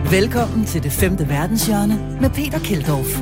Velkommen til Det 5. Verdenshjørne med Peter Keldorf.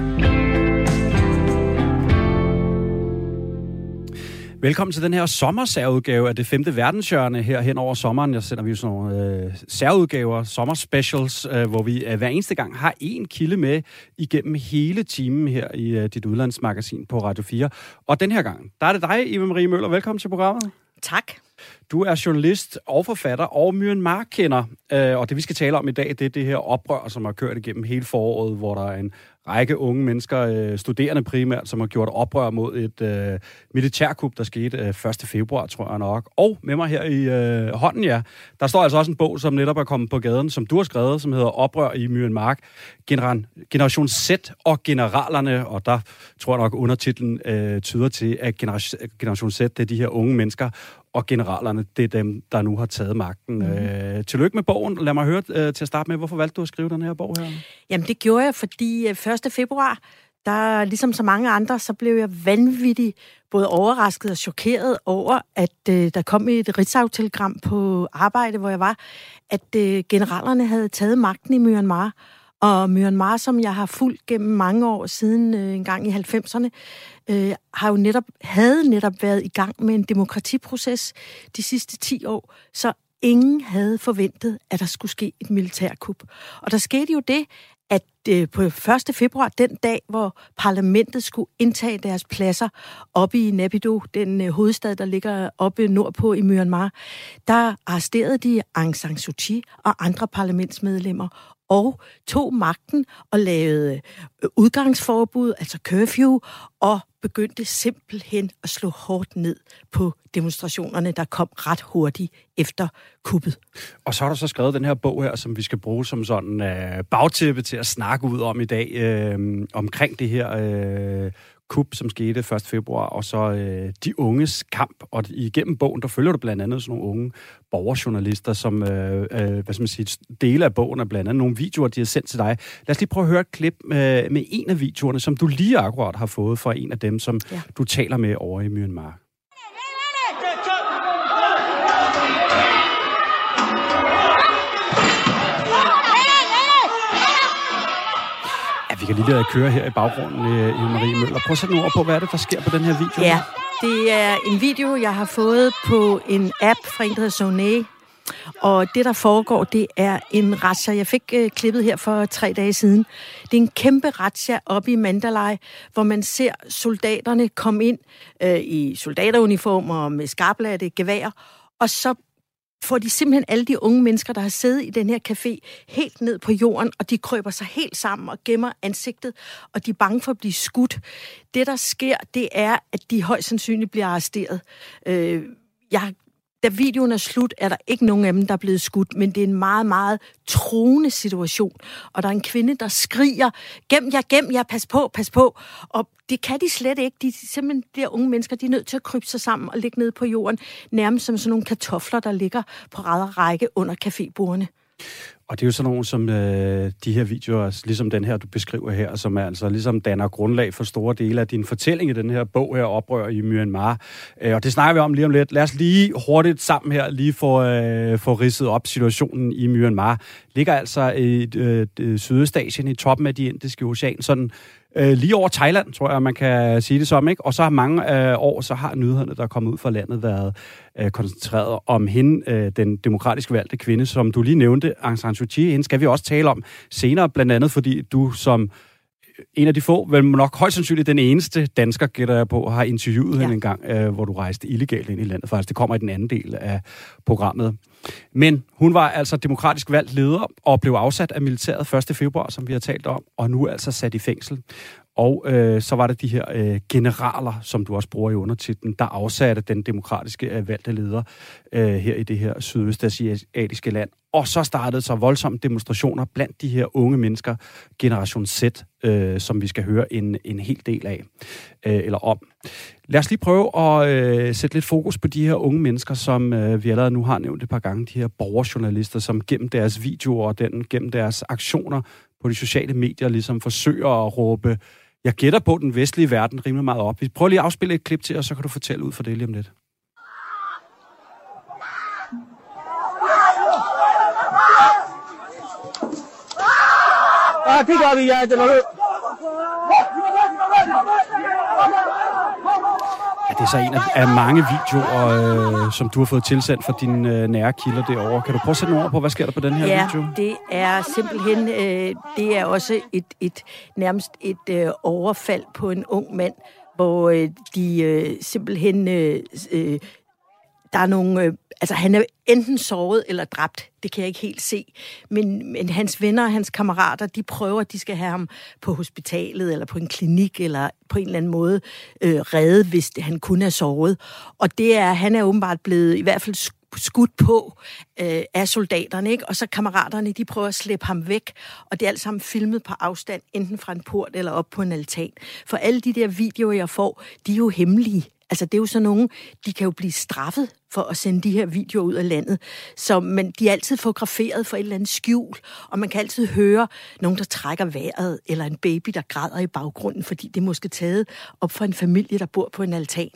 Velkommen til den her sommersærudgave af Det 5. Verdenshjørne her hen over sommeren. Jeg sender vi jo sådan nogle særudgaver, sommerspecials, hvor vi hver eneste gang har en kilde med igennem hele timen her i dit udlandsmagasin på Radio 4. Og den her gang, der er det dig, Eva Marie Møller. Velkommen til programmet. Tak. Du er journalist og forfatter og Myanmar-kender, og det vi skal tale om i dag, det er det her oprør, som har kørt igennem hele foråret, hvor der er en række unge mennesker, studerende primært, som har gjort oprør mod et militærkup, der skete 1. februar, tror jeg nok. Og med mig her i hånden, ja, der står altså også en bog, som netop er kommet på gaden, som du har skrevet, som hedder Oprør i Myanmar, Generation Z og generalerne, og der tror jeg nok undertitlen tyder til, at Generation Z, det er de her unge mennesker, og generalerne, det er dem, der nu har taget magten. Tillykke med bogen. Lad mig høre til at starte med, hvorfor valgte du at skrive den her bog her? Jamen, det gjorde jeg, fordi 1. februar, der ligesom så mange andre, så blev jeg vanvittigt både overrasket og chokeret over, at der kom et Ritzau-telegram på arbejde, hvor jeg var, at generalerne havde taget magten i Myanmar. Og Myanmar, som jeg har fulgt gennem mange år siden en gang i 90'erne, havde netop været i gang med en demokratiproces de sidste 10 år, så ingen havde forventet, at der skulle ske et militærkup. Og der skete jo det, at på 1. februar, den dag, hvor parlamentet skulle indtage deres pladser oppe i Naypyidaw, den hovedstad, der ligger oppe nordpå i Myanmar, der arresterede de Aung San Suu Kyi og andre parlamentsmedlemmer og tog magten og lavede udgangsforbud, altså curfew, og begyndte simpelthen at slå hårdt ned på demonstrationerne, der kom ret hurtigt efter kuppet. Og så har du så skrevet den her bog her, som vi skal bruge som sådan bagtæppe til at snakke ud om i dag, omkring det her kup, som skete 1. februar, og så de unges kamp. Og igennem bogen, der følger du blandt andet sådan nogle unge borgerjournalister, som dele af bogen er blandt andet nogle videoer, de har sendt til dig. Lad os lige prøve at høre et klip med en af videoerne, som du lige akkurat har fået fra en af dem, som du taler med over i Myanmar. Vi kan lige køre her i baggrunden, Marie Møller. Prøv at sætte nogle ord på, hvad er det, der sker på den her video? Ja, det er en video, jeg har fået på en app fra en, der hedder Sonay. Og det, der foregår, det er en razzia. Jeg fik klippet her for 3 dage siden. Det er en kæmpe razzia oppe i Mandalay, hvor man ser soldaterne komme ind i soldateruniformer med skarplatte gevær, og så får de simpelthen alle de unge mennesker, der har siddet i den her café, helt ned på jorden, og de krøber sig helt sammen og gemmer ansigtet, og de er bange for at blive skudt. Det, der sker, det er, at de højst sandsynligt bliver arresteret. Da videoen er slut, er der ikke nogen af dem, der er blevet skudt, men det er en meget, meget truende situation. Og der er en kvinde, der skriger, gem jer, pas på. Og det kan de slet ikke. De der unge mennesker, de er nødt til at krybe sig sammen og ligge nede på jorden, nærmest som sådan nogle kartofler, der ligger på række under cafébordene. Og det er jo sådan nogle som de her videoer, ligesom den her, du beskriver her, som er altså ligesom danner grundlag for store dele af din fortælling i den her bog her, Oprør i Myanmar. Og det snakker vi om lige om lidt. Lad os lige hurtigt sammen her lige få ridset op situationen i Myanmar. Ligger altså i Sydøstasien i toppen af de indiske ocean, sådan lige over Thailand, tror jeg, man kan sige det som, ikke? Og så har mange år, så har nyhederne, der er kommet ud fra landet, været koncentreret om hende, den demokratisk valgte kvinde, som du lige nævnte, Aung San Suu Kyi. Hende skal vi også tale om senere, blandt andet fordi du som en af de få, vel nok højst sandsynligt den eneste dansker, gætter jeg på, har interviewet hende en gang, hvor du rejste illegalt ind i landet. Faktisk, det kommer i den anden del af programmet. Men hun var altså demokratisk valgt leder og blev afsat af militæret 1. februar, som vi har talt om, og nu er altså sat i fængsel. Og så var det de her generaler, som du også bruger i undertitlen, der afsatte den demokratiske valgte leder her i det her sydøstasiatiske land. Og så startede så voldsomme demonstrationer blandt de her unge mennesker, Generation Z, som vi skal høre en hel del af, eller om. Lad os lige prøve at sætte lidt fokus på de her unge mennesker, som vi allerede nu har nævnt et par gange, de her borgerjournalister, som gennem deres videoer og gennem deres aktioner på de sociale medier ligesom forsøger at råbe, jeg gætter på den vestlige verden rimelig meget op. Vi prøver lige at afspille et klip til, og så kan du fortælle ud for det lige om lidt. Ja, det er så en af mange videoer, som du har fået tilsendt fra dine nære kilder derovre. Kan du prøve at sætte nogle ord på, hvad sker der på den her video? Ja, det er simpelthen, det er også nærmest et overfald på en ung mand, hvor de simpelthen, der er nogle, altså han er enten såret eller dræbt, det kan jeg ikke helt se, men hans venner og hans kammerater, de prøver, at de skal have ham på hospitalet, eller på en klinik, eller på en eller anden måde reddet, hvis han kun er såret. Og han er åbenbart blevet i hvert fald skudt på af soldaterne, ikke? Og så kammeraterne, de prøver at slippe ham væk, og det er alt sammen filmet på afstand, enten fra en port eller op på en altan. For alle de der videoer, jeg får, de er jo hemmelige. Altså, det er jo sådan nogle, de kan jo blive straffet for at sende de her videoer ud af landet. Men de er altid fotograferet for et eller andet skjul, og man kan altid høre nogen, der trækker vejret, eller en baby, der græder i baggrunden, fordi det er måske taget op fra en familie, der bor på en altan.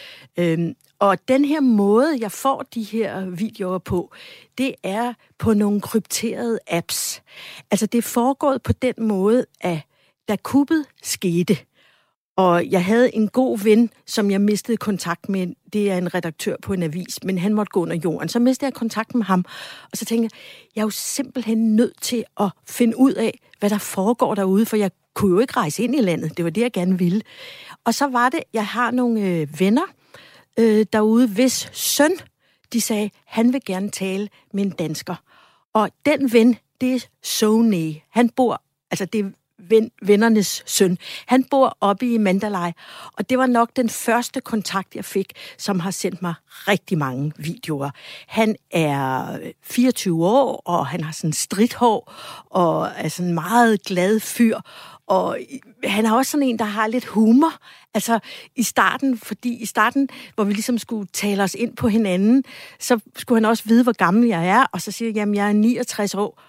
Og den her måde, jeg får de her videoer på, det er på nogle krypterede apps. Altså, det er foregået på den måde, at da kuppet skete, og jeg havde en god ven, som jeg mistede kontakt med. Det er en redaktør på en avis, men han måtte gå under jorden. Så mistede jeg kontakt med ham, og så tænkte jeg er jo simpelthen nødt til at finde ud af, hvad der foregår derude, for jeg kunne jo ikke rejse ind i landet. Det var det, jeg gerne ville. Og så var det, jeg har nogle venner derude, hvis søn, de sagde, han vil gerne tale med en dansker. Og den ven, det er Sony. Han bor, altså det er vennernes søn. Han bor oppe i Mandalay, og det var nok den første kontakt, jeg fik, som har sendt mig rigtig mange videoer. Han er 24 år, og han har sådan stridthår, og er sådan en meget glad fyr, og han er også sådan en, der har lidt humor. Altså i starten, hvor vi ligesom skulle tale os ind på hinanden, så skulle han også vide, hvor gammel jeg er, og så siger jeg, jamen jeg er 69 år,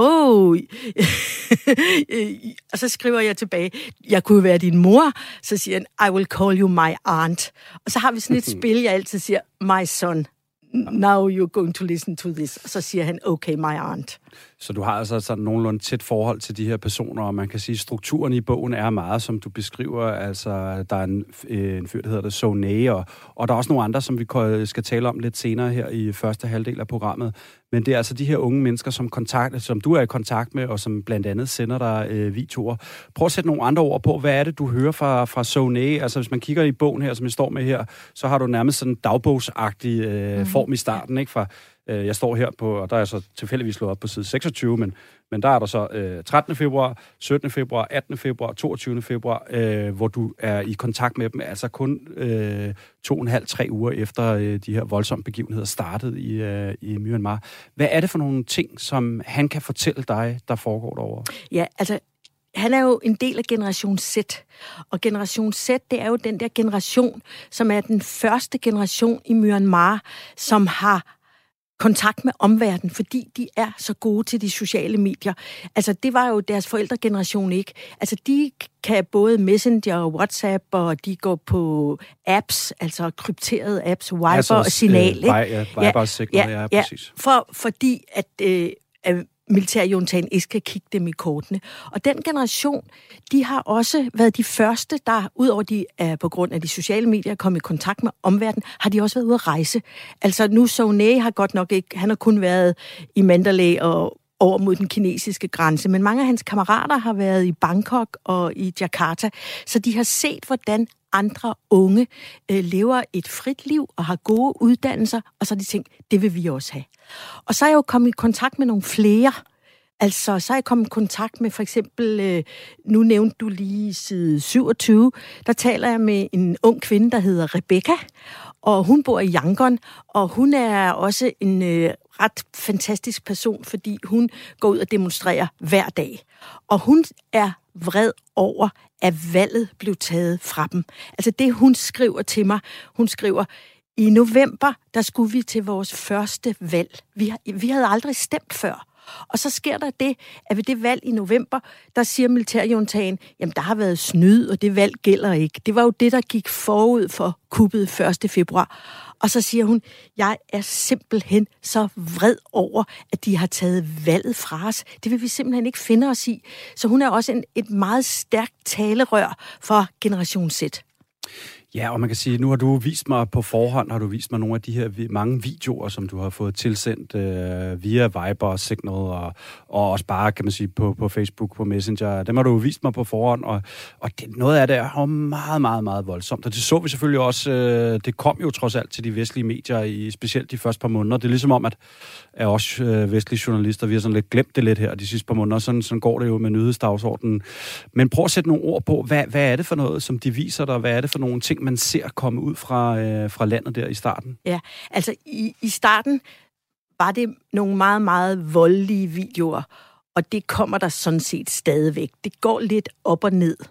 og så skriver jeg tilbage, jeg kunne være din mor. Så siger han, I will call you my aunt. Og så har vi sådan et spil, jeg altid siger, my son, now you're going to listen to this. Og så siger han, okay, my aunt. Så du har altså sådan nogenlunde tæt forhold til de her personer, og man kan sige, at strukturen i bogen er meget, som du beskriver. Altså, der er en fyr, der hedder det Sony, og der er også nogle andre, som vi skal tale om lidt senere her i første halvdel af programmet. Men det er altså de her unge mennesker, som du er i kontakt med, og som blandt andet sender dig videoer. Prøv at sætte nogle andre ord på. Hvad er det, du hører fra Sony? Altså, hvis man kigger i bogen her, som jeg står med her, så har du nærmest sådan en dagbogsagtig form i starten, ikke? Jeg står her på, og der er så tilfældigvis slået op på side 26, men der er der så 13. februar, 17. februar, 18. februar, 22. februar, hvor du er i kontakt med dem, altså kun 2,5-3 uger efter de her voldsomme begivenheder startede i Myanmar. Hvad er det for nogle ting, som han kan fortælle dig, der foregår derovre? Ja, altså, han er jo en del af Generation Z, og Generation Z, det er jo den der generation, som er den første generation i Myanmar, som har kontakt med omverdenen, fordi de er så gode til de sociale medier. Altså, det var jo deres forældregeneration ikke. Altså, de kan både Messenger og WhatsApp, og de går på apps, altså krypterede apps, Viber altså, og Signal. Viber og Signal, ja, præcis. Fordi at militærjuntagen ikke skal kigge dem i kortene. Og den generation, de har også været de første, der, udover de er på grund af de sociale medier, kommet i kontakt med omverdenen, har de også været ude at rejse. Altså nu Sony har godt nok ikke, han har kun været i Mandalay og over mod den kinesiske grænse, men mange af hans kammerater har været i Bangkok og i Jakarta, så de har set, hvordan andre unge lever et frit liv og har gode uddannelser, og så har de tænkt, det vil vi også have. Og så er jeg jo kommet i kontakt med nogle flere. Altså, så er jeg kommet i kontakt med for eksempel, nu nævnte du lige side 27, der taler jeg med en ung kvinde, der hedder Rebecca, og hun bor i Yangon, og hun er også en ret fantastisk person, fordi hun går ud og demonstrerer hver dag. Og hun er vred over, at valget blev taget fra dem. Altså det, hun skriver til mig, hun skriver, i november, der skulle vi til vores første valg. Vi havde aldrig stemt før. Og så sker der det, at ved det valg i november, der siger militærjuntagen, jamen der har været snyd, og det valg gælder ikke. Det var jo det, der gik forud for kuppet 1. februar. Og så siger hun, jeg er simpelthen så vred over, at de har taget valget fra os. Det vil vi simpelthen ikke finde os i. Så hun er også et meget stærkt talerør for Generation Z. Ja, og man kan sige, nu har du vist mig på forhånd, nogle af de her mange videoer, som du har fået tilsendt via Viber og Signal, og også bare, kan man sige, på Facebook, på Messenger. Dem har du vist mig på forhånd, og det, noget af det er meget, meget, meget voldsomt. Og det så vi selvfølgelig også, det kom jo trods alt til de vestlige medier, specielt de første par måneder. Det er ligesom om, at også vestlige journalister, vi har sådan lidt glemt det lidt her de sidste par måneder. Sådan går det jo med nyhedsdagsordenen. Men prøv at sætte nogle ord på, hvad er det for noget, som de viser dig? Hvad er det for nogle ting, man ser komme ud fra landet der i starten? Ja, altså i starten var det nogle meget, meget voldelige videoer, og det kommer der sådan set stadigvæk. Det går lidt op og ned.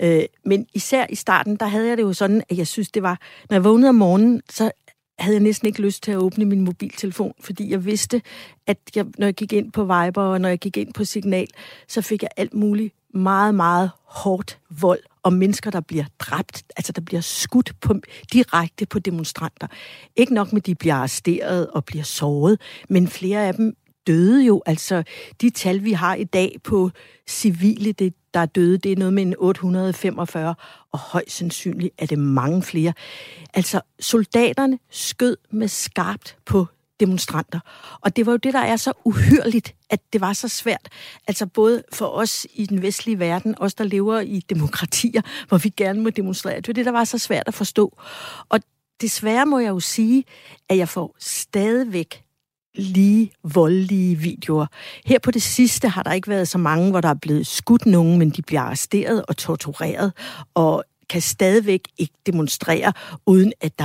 Men især i starten, der havde jeg det jo sådan, at jeg synes, det var, når jeg vågnede om morgenen, så havde jeg næsten ikke lyst til at åbne min mobiltelefon, fordi jeg vidste, at når jeg gik ind på Viber, og når jeg gik ind på Signal, så fik jeg alt muligt meget, meget hårdt vold og mennesker, der bliver dræbt, altså der bliver skudt direkte på demonstranter. Ikke nok med, at de bliver arresteret og bliver såret, men flere af dem døde jo. Altså de tal, vi har i dag på civile, der er døde, det er noget med en 845, og højst sandsynligt er det mange flere. Altså soldaterne skød med skarpt på demonstranter. Og det var jo det, der er så uhyrligt, at det var så svært. Altså både for os i den vestlige verden, os der lever i demokratier, hvor vi gerne må demonstrere. Det var det, der var så svært at forstå. Og desværre må jeg jo sige, at jeg får stadigvæk lige voldelige videoer. Her på det sidste har der ikke været så mange, hvor der er blevet skudt nogen, men de bliver arresteret og tortureret, og kan stadigvæk ikke demonstrere, uden at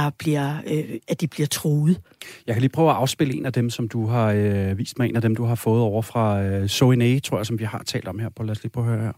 at de bliver truet. Jeg kan lige prøve at afspille en af dem, som du har vist mig, en af dem, du har fået over fra Soine, tror jeg, som vi har talt om her. Lad os lige prøve at høre her.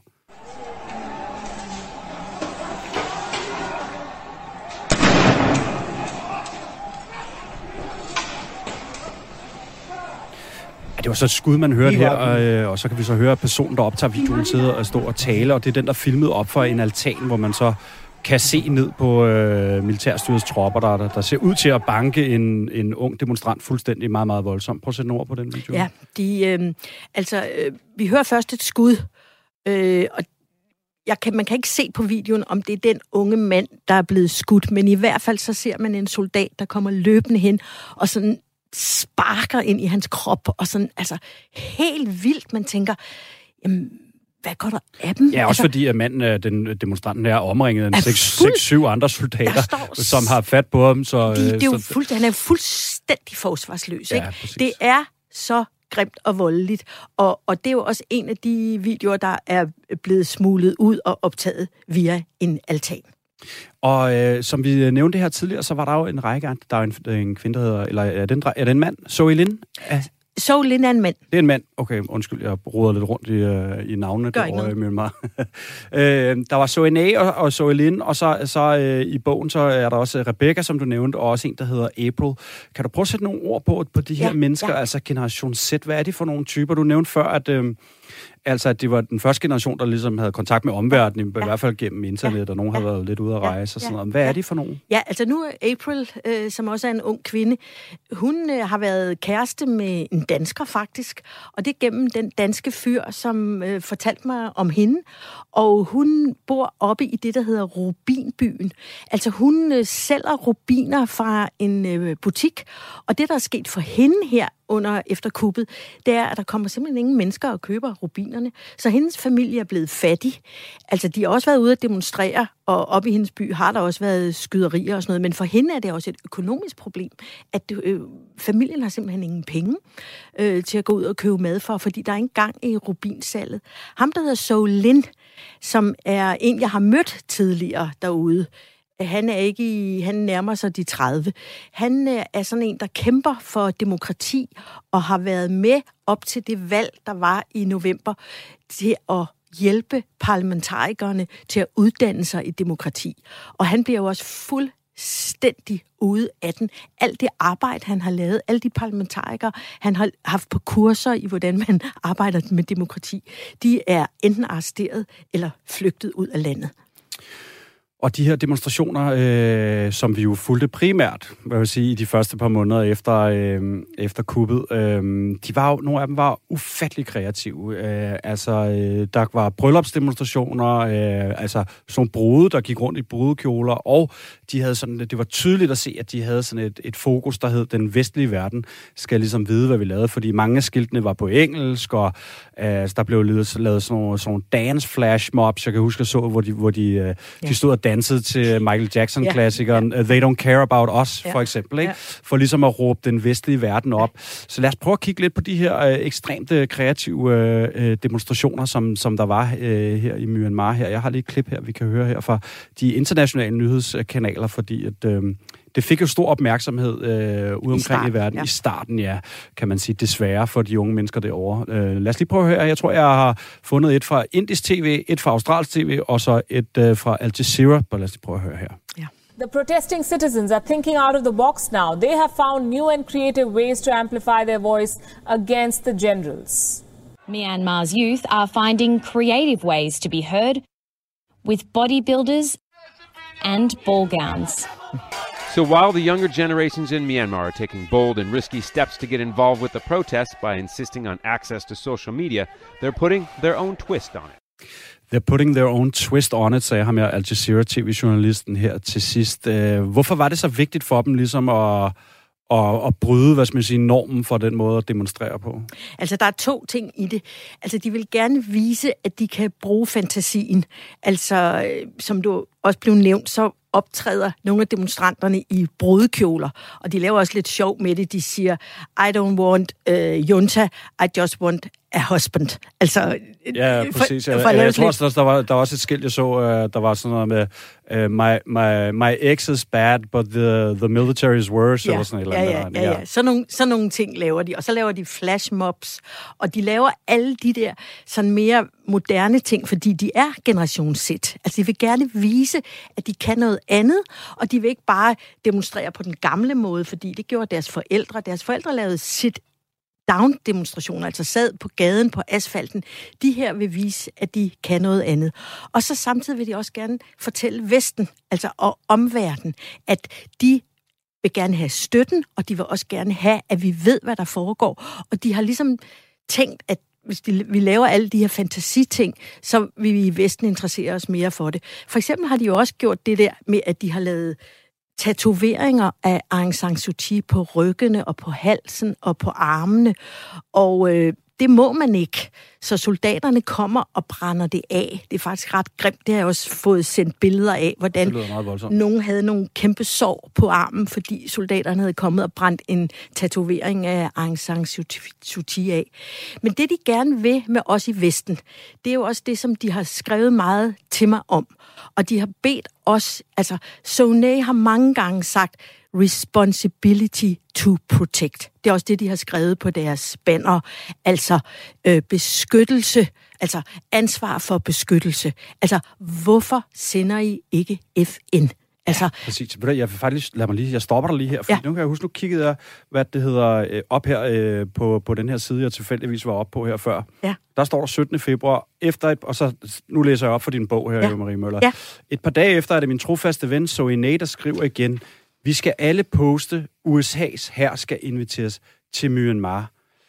Det var så et skud, man hørte her, og så kan vi så høre personen, der optager videoen, sidde og stå og tale, og det er den, der filmet op for en altan, hvor man så kan se ned på militærstyrets tropper, der ser ud til at banke en ung demonstrant fuldstændig meget, meget voldsomt. Prøv at sætte ord på den video. Ja, vi hører først et skud, og man kan ikke se på videoen, om det er den unge mand, der er blevet skudt, men i hvert fald så ser man en soldat, der kommer løbende hen, og sådan sparker ind i hans krop, og sådan, altså, helt vildt, man tænker, jamen, hvad går der af dem? Ja, også fordi, at manden, den demonstranten er omringet af 6-7 andre soldater, som har fat på ham. Han er fuldstændig forsvarsløs, ikke? Det er så grimt og voldeligt, og det er jo også en af de videoer, der er blevet smuglet ud og optaget via en altan. Og som vi nævnte her tidligere, så var der jo en række, der er en kvinde, der hedder, eller er det en mand? Zoe Lin? Zoe Lin er en mand. Det er en mand. Okay, undskyld, jeg roder lidt rundt i navnene. Gør ikke noget. Der var Zoe og Zoe Lin, og så i bogen, så er der også Rebecca, som du nævnte, og også en, der hedder April. Kan du prøve at sætte nogle ord på de her mennesker, altså Generation Z? Hvad er det for nogle typer? Du nævnte før, at det var den første generation, der ligesom havde kontakt med omverdenen, i hvert fald gennem internet, og nogen havde været lidt ude at rejse og sådan noget. Hvad er det for nogen? Ja, altså nu er April, som også er en ung kvinde, hun har været kæreste med en dansker faktisk, og det er gennem den danske fyr, som fortalte mig om hende, og hun bor oppe i det, der hedder Rubinbyen. Altså hun sælger rubiner fra en butik, og det, der er sket for hende her efter kuppet, det er, at der kommer simpelthen ingen mennesker og køber rubinerne. Så hendes familie er blevet fattig. Altså, de har også været ude at demonstrere, og oppe i hendes by har der også været skyderier og sådan noget, men for hende er det også et økonomisk problem, at familien har simpelthen ingen penge til at gå ud og købe mad for, fordi der er ingen gang i rubinsalget. Ham, der hedder Zoe Lin, som er en, jeg har mødt tidligere derude, han nærmer sig de 30. Han er sådan en, der kæmper for demokrati og har været med op til det valg, der var i november, til at hjælpe parlamentarikerne til at uddanne sig i demokrati. Og han bliver jo også fuldstændig ude af den. Alt det arbejde, han har lavet, alle de parlamentarikere, han har haft på kurser i, hvordan man arbejder med demokrati, de er enten arresteret eller flygtet ud af landet. Og de her demonstrationer, som vi jo fulgte primært, hvad vil sige, i de første par måneder efter kuppet, nogle af dem var ufattelig kreative. Der var bryllupsdemonstrationer, sådan nogle brude, der gik rundt i brudekjoler, og de havde sådan, det var tydeligt at se, at de havde sådan et fokus, der hed, den vestlige verden skal ligesom vide, hvad vi lavede, fordi mange af skiltene var på engelsk, og der blev lavet sådan nogle dance flash mobs, jeg kan huske, jeg så, hvor de stod og dansede til Michael Jackson-klassikeren They Don't Care About Us, for eksempel, ikke? For ligesom at råbe den vestlige verden op. Så lad os prøve at kigge lidt på de her ekstremt kreative demonstrationer, som der var her i Myanmar her. Jeg har lige et klip her, vi kan høre her fra de internationale nyhedskanaler, fordi at det fik jo stor opmærksomhed ude omkring i verden. I starten, kan man sige, desværre for de unge mennesker derovre. Lad os lige prøve at høre. Jeg tror, jeg har fundet et fra indisk tv, et fra australsk tv, og så et fra Al Jazeera. Lad os lige prøve at høre her. Ja. The protesting citizens are thinking out of the box now. They have found new and creative ways to amplify their voice against the generals. Myanmar's youth are finding creative ways to be heard with bodybuilders and ball gowns. So while the younger generations in Myanmar are taking bold and risky steps to get involved with the protests by insisting on access to social media, they're putting their own twist on it. They're putting their own twist on it, sagde ham her, Al Jazeera TV-journalisten her til sidst. Hvorfor var det så vigtigt for dem ligesom at bryde, hvad skal man sige, normen for den måde at demonstrere på? Altså, der er 2 ting i det. Altså, de vil gerne vise, at de kan bruge fantasien. Altså, som du også blev nævnt, så optræder nogle af demonstranterne i brudekjoler, og de laver også lidt sjov med det. De siger, I don't want junta, I just want a husband. Altså, ja, præcis. Jeg tror også, der var også et skilt, jeg så, der var sådan noget med, my ex is bad, but the military is worse, eller sådan noget. Ja. Sådan nogle ting laver de. Og så laver de flashmobs, og de laver alle de der sådan mere moderne ting, fordi de er generation Z. Altså, de vil gerne vise, at de kan noget andet, og de vil ikke bare demonstrere på den gamle måde, fordi det gjorde deres forældre. Deres forældre lavede sit-down-demonstrationer, altså sad på gaden på asfalten. De her vil vise, at de kan noget andet. Og så samtidig vil de også gerne fortælle Vesten, altså og omverdenen, at de vil gerne have støtten, og de vil også gerne have, at vi ved, hvad der foregår. Og de har ligesom tænkt, at hvis vi laver alle de her fantasiting, så vil vi i Vesten interessere os mere for det. For eksempel har de jo også gjort det der med, at de har lavet tatoveringer af Aung San Suu Kyi på ryggene og på halsen og på armene. Og det må man ikke. Så soldaterne kommer og brænder det af. Det er faktisk ret grimt. Det har jeg også fået sendt billeder af, hvordan nogen havde nogle kæmpe sår på armen, fordi soldaterne havde kommet og brændt en tatovering af Aung San Suu Kyi af. Men det, de gerne vil med os i Vesten, det er jo også det, som de har skrevet meget til mig om. Og de har bedt os, altså Soné har mange gange sagt, responsibility to protect. Det er også det, de har skrevet på deres banner. Altså beskyttelse, altså ansvar for beskyttelse. Altså, hvorfor sender I ikke FN? Altså, præcis. Jeg stopper dig lige her, for nu kan jeg huske, nu kiggede jeg, hvad det hedder, op her på den her side, jeg tilfældigvis var oppe på her før. Ja. Der står der 17. februar, og så nu læser jeg op for din bog her, Marie Møller. Ja. Et par dage efter er det min trofaste ven, Zoe, der skriver igen, vi skal alle poste, USA's hær skal inviteres til Myanmar.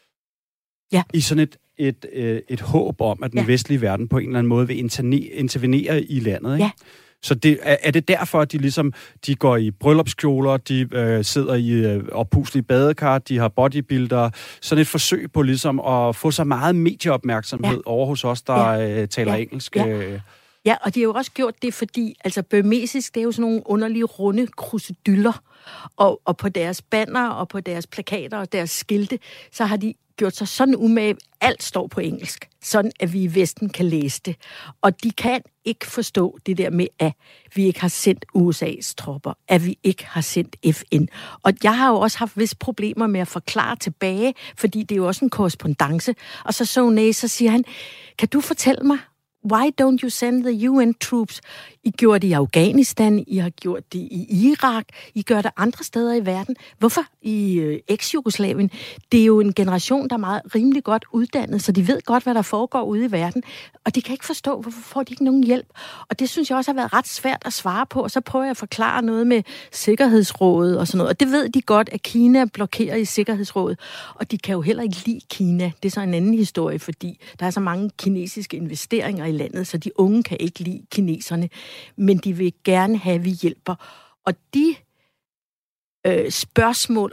Ja. I sådan et håb om, at den vestlige verden på en eller anden måde vil intervenere i landet, ikke? Ja. Så er det derfor, at de går i bryllupskjoler, de sidder i oppuslige badekar, de har bodybuildere, sådan et forsøg på ligesom at få så meget medieopmærksomhed over hos os, der taler engelsk. Ja, og de har jo også gjort det, fordi altså burmesisk, det er jo sådan nogle underlige runde krusedyller, og på deres banner og på deres plakater og deres skilte, så har de gjort sig sådan umage, alt står på engelsk, sådan at vi i Vesten kan læse det. Og de kan ikke forstå det der med, at vi ikke har sendt USA's tropper, at vi ikke har sendt FN. Og jeg har jo også haft visse problemer med at forklare tilbage, fordi det er jo også en korrespondance. Og så siger han, kan du fortælle mig, why don't you send the UN troops? I gjorde det i Afghanistan, I har gjort det i Irak, I gør det andre steder i verden. Hvorfor i eks-Jugoslavien? Det er jo en generation, der er meget rimelig godt uddannet, så de ved godt, hvad der foregår ude i verden, og de kan ikke forstå, hvorfor får de ikke nogen hjælp. Og det synes jeg også har været ret svært at svare på, og så prøver jeg at forklare noget med Sikkerhedsrådet og sådan noget. Og det ved de godt, at Kina blokerer i Sikkerhedsrådet, og de kan jo heller ikke lide Kina. Det er så en anden historie, fordi der er så mange kinesiske investeringer i landet, så de unge kan ikke lide kineserne, men de vil gerne have, at vi hjælper. Og de spørgsmål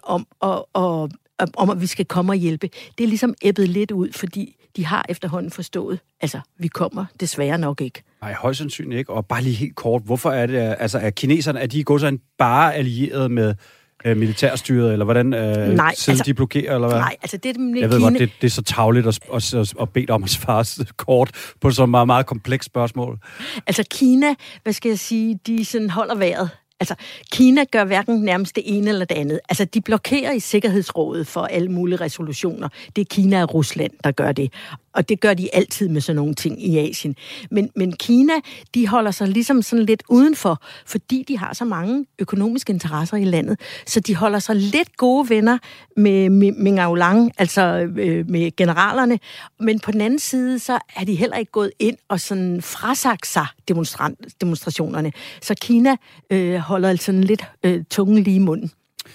om, at vi skal komme og hjælpe, det er ligesom æbbet lidt ud, fordi de har efterhånden forstået, altså, vi kommer desværre nok ikke. Nej, højst sandsynligt ikke. Og bare lige helt kort, hvorfor er det, altså, er kineserne, er de gået sådan bare allieret med militærstyret, eller hvordan siden de blokerer, eller hvad? Nej, altså det med jeg ved godt, det er så tarveligt at bede om at svare kort på så meget, meget komplekst spørgsmål. Altså Kina, hvad skal jeg sige, de sådan holder vejret. Altså, Kina gør hverken nærmest det ene eller det andet. Altså, de blokerer i Sikkerhedsrådet for alle mulige resolutioner. Det er Kina og Rusland, der gør det. Og det gør de altid med sådan nogle ting i Asien. Men Kina, de holder sig ligesom sådan lidt udenfor, fordi de har så mange økonomiske interesser i landet. Så de holder sig lidt gode venner med Ming Aolang, altså med generalerne. Men på den anden side, så er de heller ikke gået ind og sådan frasagt sig demonstrationerne. Så Kina holder altså sådan lidt tungen lige i munden.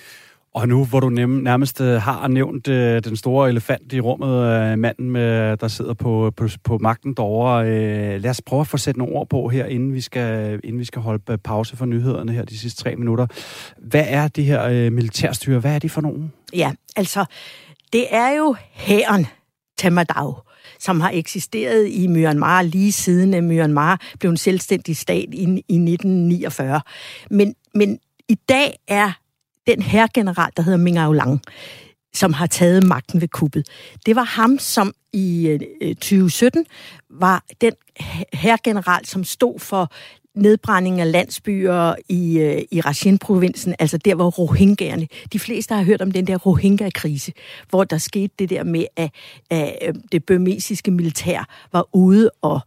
Og nu, hvor du nærmest har nævnt den store elefant i rummet, manden, der sidder på magten derovre, lad os prøve at få sat nogle ord på her, inden vi skal holde pause for nyhederne her de sidste 3 minutter. Hvad er det her militærstyre? Hvad er det for nogen? Ja, altså, det er jo hæren Tatmadaw, som har eksisteret i Myanmar lige siden Myanmar blev en selvstændig stat i 1949. Men i dag er den hærgeneral, der hedder Ming Aolang, som har taget magten ved kuppet. Det var ham, som i 2017 var den hærgeneral, som stod for nedbrænding af landsbyer i Rakhine-provinsen, altså der, hvor rohingyerne. De fleste har hørt om den der Rohingya-krise, hvor der skete det der med, at det burmesiske militær var ude og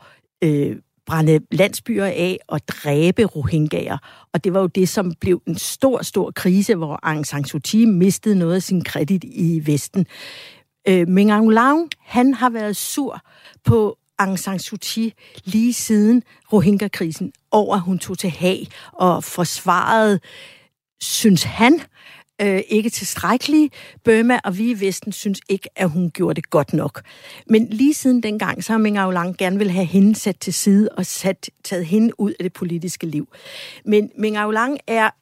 brænde landsbyer af og dræbe rohingyaer. Og det var jo det, som blev en stor, stor krise, hvor Aung San Suu Kyi mistede noget af sin kredit i Vesten. Ming Aolang, han har været sur på Aung San Suu Kyi lige siden Rohingya-krisen, over at hun tog til Haag og forsvarede, synes han, ikke tilstrækkeligt. Burma og vi i Vesten synes ikke, at hun gjorde det godt nok. Men lige siden dengang, så har Ming Aolang gerne vil have hende sat til side og taget hende ud af det politiske liv. Men Ming Aolang er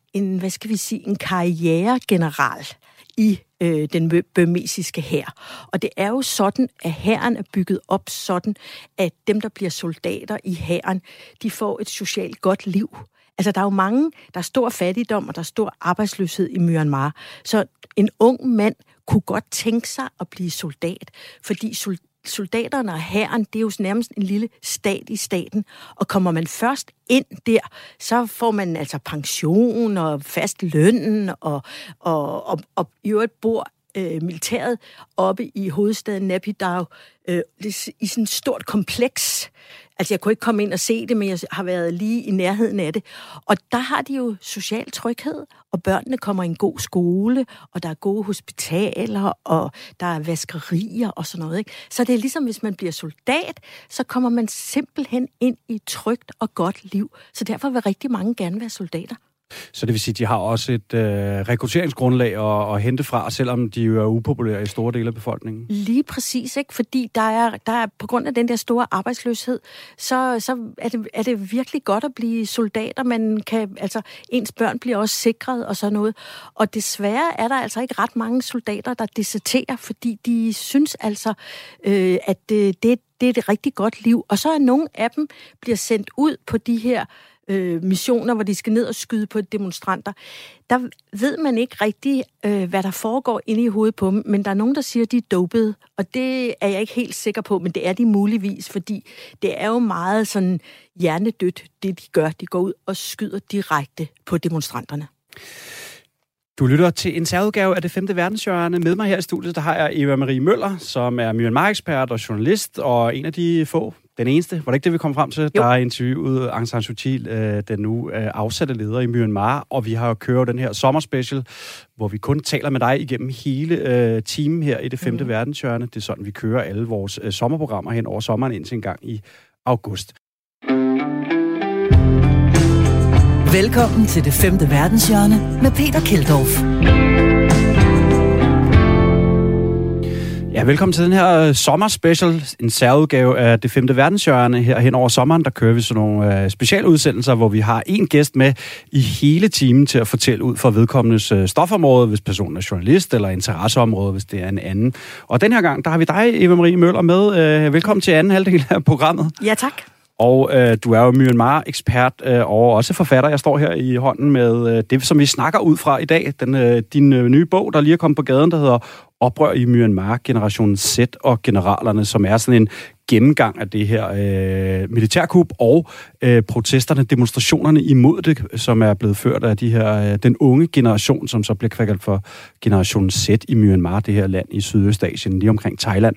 en karrieregeneral i den burmesiske hær. Og det er jo sådan, at hæren er bygget op sådan, at dem, der bliver soldater i hæren, de får et socialt godt liv. Altså, der er jo mange, der er stor fattigdom, og der er stor arbejdsløshed i Myanmar. Så en ung mand kunne godt tænke sig at blive soldat, fordi soldaterne og hæren, det er jo nærmest en lille stat i staten. Og kommer man først ind der, så får man altså pension og fast løn, og i øvrigt bor militæret oppe i hovedstaden Naypyidaw i sådan et stort kompleks. Altså, jeg kunne ikke komme ind og se det, men jeg har været lige i nærheden af det. Og der har de jo social tryghed, og børnene kommer i en god skole, og der er gode hospitaler, og der er vaskerier og sådan noget, ikke? Så det er ligesom, hvis man bliver soldat, så kommer man simpelthen ind i et trygt og godt liv. Så derfor vil rigtig mange gerne være soldater. Så det vil sige, at de har også et rekrutteringsgrundlag at hente fra, selvom de jo er upopulære i store dele af befolkningen? Lige præcis, ikke? Fordi der er på grund af den der store arbejdsløshed, så er det virkelig godt at blive soldater. Man kan, altså, ens børn bliver også sikret og sådan noget. Og desværre er der altså ikke ret mange soldater, der deserterer, fordi de synes altså, at det er et rigtig godt liv. Og så er nogle af dem bliver sendt ud på de her missioner, hvor de skal ned og skyde på demonstranter. Der ved man ikke rigtig, hvad der foregår inde i hovedet på dem, men der er nogen, der siger, at de er dopede, og det er jeg ikke helt sikker på, men det er de muligvis, fordi det er jo meget sådan hjernedødt, det de gør. De går ud og skyder direkte på demonstranterne. Du lytter til en særudgave af Det 5. Verdenshjørne. Med mig her i studiet, der har jeg Eva Marie Møller, som er Myanmar-ekspert og journalist, og en af de få den eneste. Var det ikke det, vi kom frem til? Jo. Der er interviewet Aung San Suu Kyi, den nu afsatte leder i Myanmar, og vi har jo kørt den her sommerspecial, hvor vi kun taler med dig igennem hele timen her i det 5. verdenshjørne. Det er sådan, vi kører alle vores sommerprogrammer hen over sommeren indtil en gang i august. Velkommen til det 5. verdenshjørne med Peter Keldorf. Ja, velkommen til den her sommerspecial, en særudgave af det 5. verdenshjørne her hen over sommeren. Der kører vi sådan nogle specialudsendelser, hvor vi har en gæst med i hele timen til at fortælle ud fra vedkommendes stofområde, hvis personen er journalist, eller interesseområde, hvis det er en anden. Og den her gang, der har vi dig, Eva Marie Møller, med. Velkommen til anden halvdel af programmet. Ja, tak. Og du er jo Myanmar-ekspert og også forfatter. Jeg står her i hånden med det, som vi snakker ud fra i dag. Din nye bog, der lige er kommet på gaden, der hedder Oprør i Myanmar, Generation Z og Generalerne, som er sådan en gennemgang af det her militærkup og protesterne, demonstrationerne imod det, som er blevet ført af den unge generation, som så bliver kaldt for Generation Z i Myanmar, det her land i Sydøstasien, lige omkring Thailand.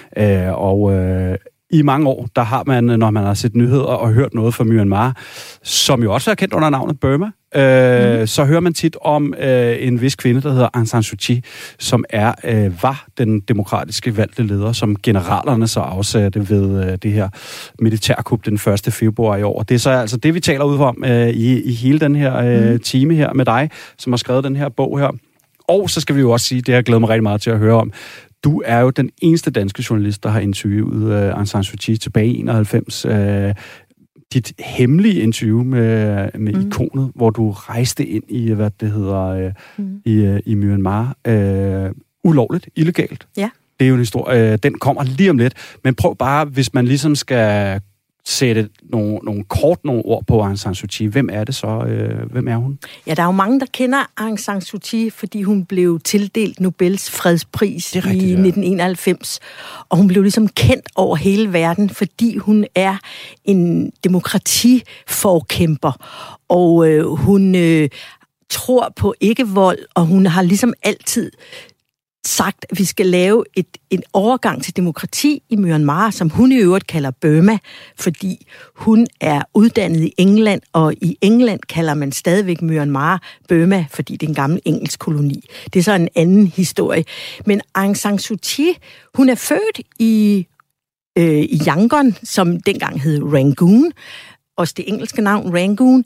I mange år, der har man, når man har set nyheder og hørt noget fra Myanmar, som jo også er kendt under navnet Burma, så hører man tit om en vis kvinde, der hedder Aung San Suu Kyi, som var den demokratiske valgte leder, som generalerne så afsatte ved det her militærkup den 1. februar i år. Det er så altså det, vi taler ud om i hele den her time her med dig, som har skrevet den her bog her. Og så skal vi jo også sige, det har jeg glædet mig rigtig meget til at høre om, du er jo den eneste danske journalist, der har interviewet Aung San Suu Kyi tilbage i 91. Dit hemmelige interview med ikonet, hvor du rejste ind i, hvad det hedder, i Myanmar. Ulovligt, illegalt. Ja. Det er jo en historie, den kommer lige om lidt. Men prøv bare, hvis man ligesom skal sætte nogle ord på Aung San Suu Kyi. Hvem er det så? Hvem er hun? Ja, der er jo mange, der kender Aung San Suu Kyi, fordi hun blev tildelt Nobels fredspris i 1991. Og hun blev ligesom kendt over hele verden, fordi hun er en demokratiforkæmper. Og hun tror på ikke-vold, og hun har ligesom altid sagt, at vi skal lave en overgang til demokrati i Myanmar, som hun i øvrigt kalder Burma, fordi hun er uddannet i England, og i England kalder man stadigvæk Myanmar Burma, fordi det er en gammel engelsk koloni. Det er så en anden historie. Men Aung San Suu Kyi, hun er født i Yangon, som dengang hed Rangoon, også det engelske navn Rangoon,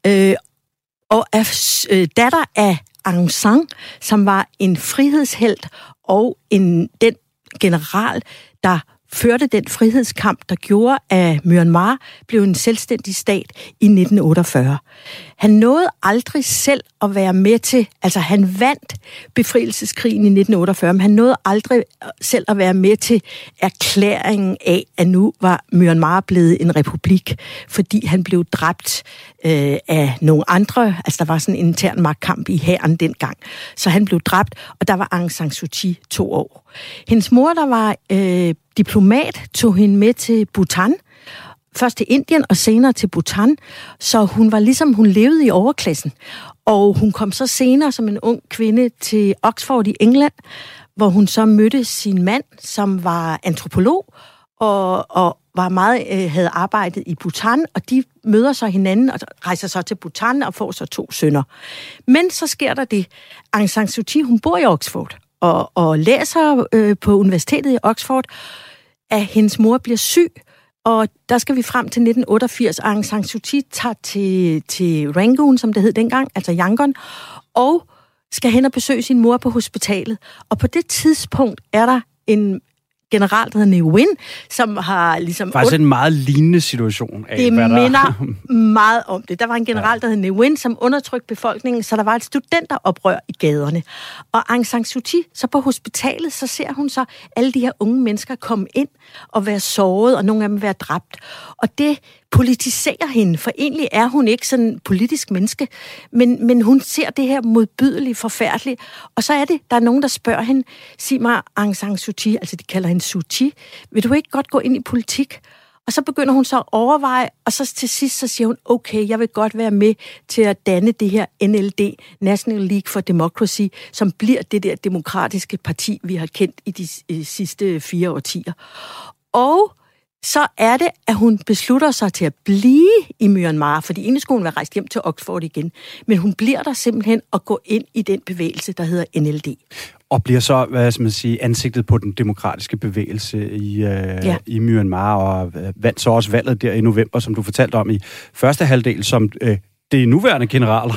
og er datter af Aung San, som var en frihedshelt og den general, der førte den frihedskamp, der gjorde, at Myanmar blev en selvstændig stat i 1948. Han nåede aldrig selv at være med til, altså han vandt befrielseskrigen i 1948, men han nåede aldrig selv at være med til erklæringen af, at nu var Myanmar blevet en republik, fordi han blev dræbt af nogle andre, altså der var sådan en intern magtkamp i hæren dengang, så han blev dræbt, og der var Aung San Suu Kyi 2 år. Hendes mor, der var diplomat, tog hende med til Bhutan, først til Indien og senere til Bhutan, så hun levede i overklassen. Og hun kom så senere som en ung kvinde til Oxford i England, hvor hun så mødte sin mand, som var antropolog, og var meget, havde arbejdet i Bhutan, og de møder så hinanden og rejser så til Bhutan og får så 2 sønner. Men så sker der det. Aung San Suu Kyi, hun bor i Oxford, og læser på universitetet i Oxford, at hendes mor bliver syg, og der skal vi frem til 1988. Aung San Suu Kyi tager til Rangoon, som det hed dengang, altså Yangon, og skal hen og besøge sin mor på hospitalet. Og på det tidspunkt er der en general, der hedder Ne Win, som har ligesom... Faktisk en meget lignende situation af, det minder meget om det. Der var en general, der hed Ne Win, som undertrykte befolkningen, så der var et studenteroprør i gaderne. Og Aung San Suu Kyi, så på hospitalet, så ser hun så alle de her unge mennesker komme ind og være såret, og nogle af dem være dræbt. Og det politiserer hende, for egentlig er hun ikke sådan en politisk menneske, men hun ser det her modbydeligt, forfærdeligt. Og så er det, der er nogen, der spørger hende, sig mig, Aung San Suu Kyi, altså de kalder hende Suu Kyi, vil du ikke godt gå ind i politik? Og så begynder hun så at overveje, og så til sidst så siger hun, okay, jeg vil godt være med til at danne det her NLD, National League for Democracy, som bliver det der demokratiske parti, vi har kendt i de sidste 4 årtier. Og så er det, at hun beslutter sig til at blive i Myanmar, fordi egentlig skulle hun være rejst hjem til Oxford igen. Men hun bliver der simpelthen og går ind i den bevægelse, der hedder NLD. Og bliver så, hvad skal man sige, ansigtet på den demokratiske bevægelse i Myanmar, og vandt så også valget der i november, som du fortalte om i første halvdel, som det nuværende generaler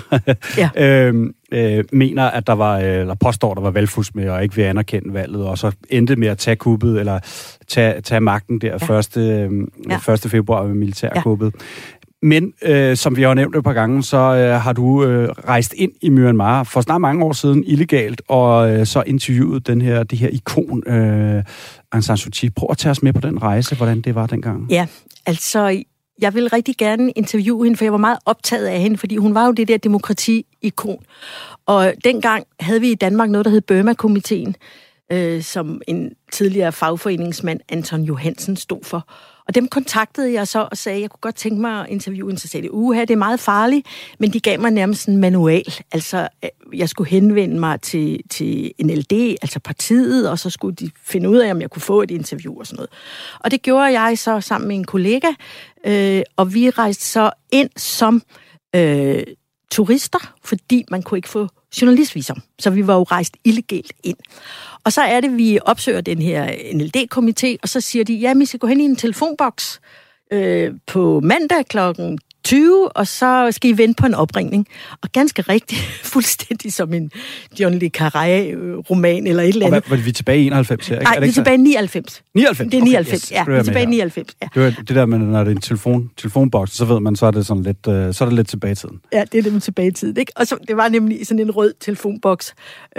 mener, at der var, eller påstår, der var valgfusk med, og ikke vil anerkende valget, og så endte med at tage kuppet, eller tage magten der 1. februar med militærkuppet. Men som vi har nævnt et par gange, så har du rejst ind i Myanmar for snart mange år siden illegalt, og så interviewet det her ikon, Aung San Suu Kyi. Prøv at tage os med på den rejse, hvordan det var dengang. Ja, altså jeg vil rigtig gerne interviewe hende, for jeg var meget optaget af hende, fordi hun var jo det der demokrati-ikon. Og dengang havde vi i Danmark noget, der hed Burma-komiteen, som en tidligere fagforeningsmand, Anton Johansen, stod for. Og dem kontaktede jeg så og sagde, jeg kunne godt tænke mig at interviewe hende. Så sagde de, det er meget farligt, men de gav mig nærmest en manual. Altså, jeg skulle henvende mig til NLD, altså partiet, og så skulle de finde ud af, om jeg kunne få et interview og sådan noget. Og det gjorde jeg så sammen med en kollega, og vi rejste så ind som turister, fordi man kunne ikke få journalistvisum. Så vi var jo rejst illegalt ind. Og så er det, vi opsøger den her NLD-komité, og så siger de, ja, vi skal gå hen i en telefonboks på mandag klokken 20, og så skal I vente på en opringning. Og ganske rigtigt, fuldstændig som en John le Carré-roman eller et eller andet. Var vi tilbage i 91 her? Nej, vi er tilbage i 99. 99? Det er 99, yes. ja. Vi er tilbage i 99, ja. Det er det der med, når det er en telefonboks, så ved man, så er det sådan lidt, så er det lidt tilbage i tiden. Ja, det er nemlig tilbage i tiden, ikke? Og så, det var nemlig sådan en rød telefonboks.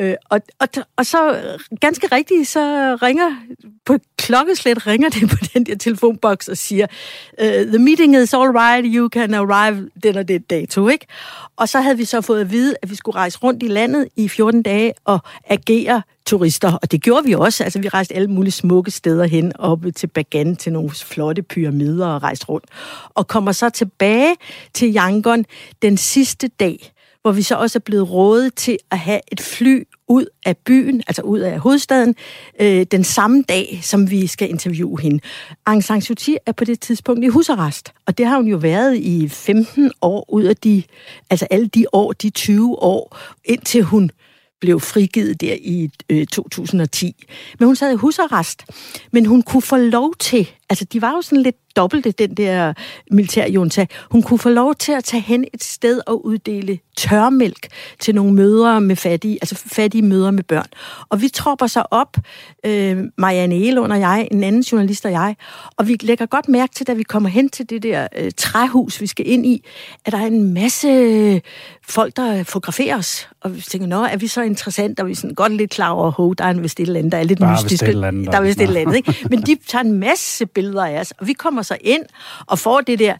Og så ganske rigtigt, så ringer på klokkeslæt ringer det på den der telefonboks og siger, the meeting is all right, you can arrive den og det dato, ikke? Og så havde vi så fået at vide, at vi skulle rejse rundt i landet i 14 dage og agere turister, og det gjorde vi også. Altså, vi rejste alle mulige smukke steder hen, oppe til Bagan, til nogle flotte pyramider og rejste rundt. Og kommer så tilbage til Yangon den sidste dag, hvor vi så også er blevet rådet til at have et fly ud af byen, altså ud af hovedstaden, den samme dag, som vi skal interviewe hende. Aung San Suu Kyi er på det tidspunkt i husarrest, og det har hun jo været i 15 år ud af alle de år, de 20 år, indtil hun blev frigivet der i 2010. Men hun sad i husarrest, men hun kunne få lov til, altså de var jo sådan lidt dobbelte, den der militærjunta, hun kunne få lov til at tage hen et sted og uddele tørmælk til nogle mødre med fattige mødre med børn. Og vi tropper så op, Marianne Egelund og jeg, en anden journalist og jeg, og vi lægger godt mærke til, da vi kommer hen til det der træhus, vi skal ind i, at der er en masse folk, der fotograferer os. Og vi tænker, er vi så interessant, og vi er sådan godt lidt klar over, der er en vist et eller andet, der er lidt mystisk. Der er vist et eller andet, ikke? Men de tager en masse billeder af os, og vi kommer så ind og får det der,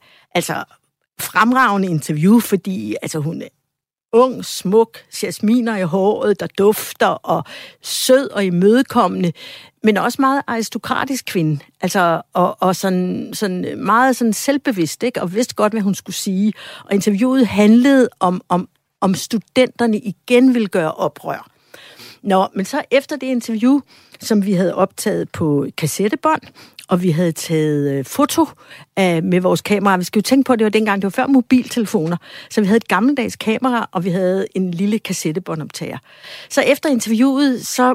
fremragende interview, fordi hun er ung, smuk, jasminer i håret, der dufter, og sød og imødekommende, men også meget aristokratisk kvinde. Og sådan meget sådan selvbevidst, ikke? Og vidste godt, hvad hun skulle sige. Og interviewet handlede om studenterne igen ville gøre oprør. Men så efter det interview, som vi havde optaget på kassettebånd, og vi havde taget foto med vores kamera. Vi skal jo tænke på, at det var dengang, det var før mobiltelefoner. Så vi havde et gammeldags kamera, og vi havde en lille kassettebåndoptager. Så efter interviewet, så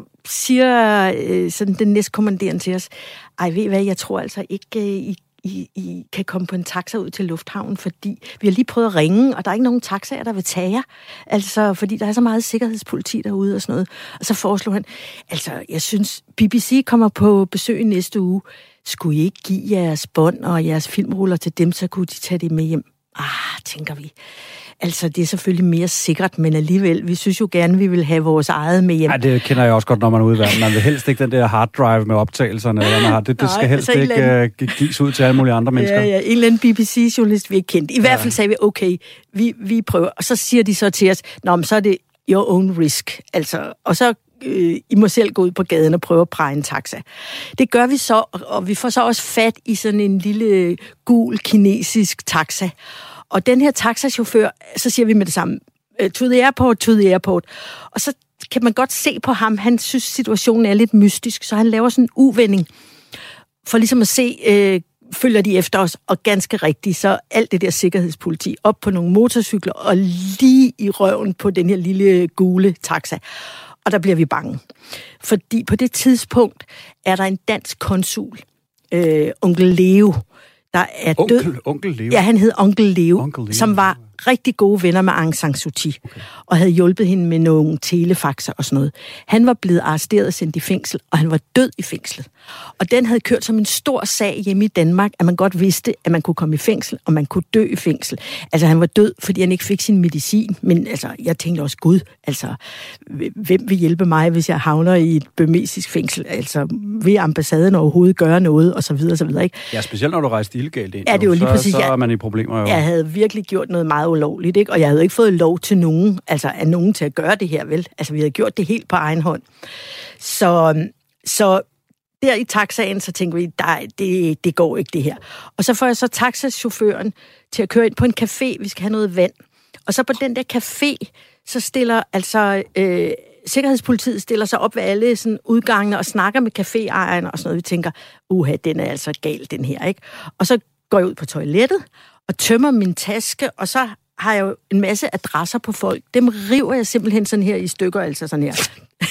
siger sådan den næstkommanderende til os, ved I hvad, jeg tror altså ikke, I kan komme på en taxa ud til lufthavnen, fordi vi har lige prøvet at ringe, og der er ikke nogen taxaer, der vil tage jer. Fordi der er så meget sikkerhedspoliti derude og sådan noget. Og så foreslog han, jeg synes, BBC kommer på besøg næste uge. Skulle I ikke give jeres bånd og jeres filmruller til dem, så kunne de tage det med hjem? Tænker vi. Det er selvfølgelig mere sikkert, men alligevel, vi synes jo gerne, vi vil have vores eget med hjem. Ja, det kender jeg også godt, når man er ude i verden. Man vil helst ikke den der hard drive med optagelserne, eller man har. Det skal helst ikke gives ud til alle mulige andre mennesker. Ja, en eller anden BBC-journalist, vi ikke kendt. I hvert fald sagde vi, okay, vi prøver. Og så siger de så til os, men så er det your own risk. Og så I må selv gå ud på gaden og prøve at præge en taxa. Det gør vi så, og vi får så også fat i sådan en lille gul kinesisk taxa. Og den her taxachauffør, så siger vi med det samme, to the airport. Og så kan man godt se på ham, han synes situationen er lidt mystisk, så han laver sådan en uvending for ligesom at se, følger de efter os, og ganske rigtigt, så alt det der sikkerhedspoliti op på nogle motorcykler, og lige i røven på den her lille gule taxa. Og der bliver vi bange. Fordi på det tidspunkt er der en dansk konsul, onkel Leo, der er død. Onkel Leo? Ja, han hed onkel Leo, som var rigtig gode venner med Aung San Suu Kyi, og havde hjulpet hende med nogle telefaxer og sådan noget. Han var blevet arresteret og sendt i fængsel, og han var død i fængslet. Og den havde kørt som en stor sag hjemme i Danmark, at man godt vidste, at man kunne komme i fængsel, og man kunne dø i fængsel. Altså, han var død, fordi han ikke fik sin medicin, men altså, jeg tænkte også, Gud, altså, hvem vil hjælpe mig, hvis jeg havner i et burmesisk fængsel? Altså, vil ambassaden overhovedet gøre noget, og så videre, så videre, ikke? Ja, specielt når du rejste illegalt ind. Ja, det er jo lige præcis. Så er man i problemer jo. Jeg havde virkelig gjort noget meget ulovligt, ikke? Og jeg havde ikke fået lov til nogen, altså af nogen til at gøre det her, vel? Altså, vi havde gjort det helt på egen hånd. Så der i taxaen, så tænkte vi, det går ikke det her. Og så får jeg så taxachaufføren til at køre ind på en café, vi skal have noget vand. Og så på den der café, så stiller altså sikkerhedspolitiet stiller sig op ved alle sådan udgangene og snakker med caféejerne og sådan noget. Vi tænker, den er altså gal, den her, ikke? Og så går jeg ud på toilettet og tømmer min taske, og så har jeg jo en masse adresser på folk. Dem river jeg simpelthen sådan her i stykker, altså sådan her.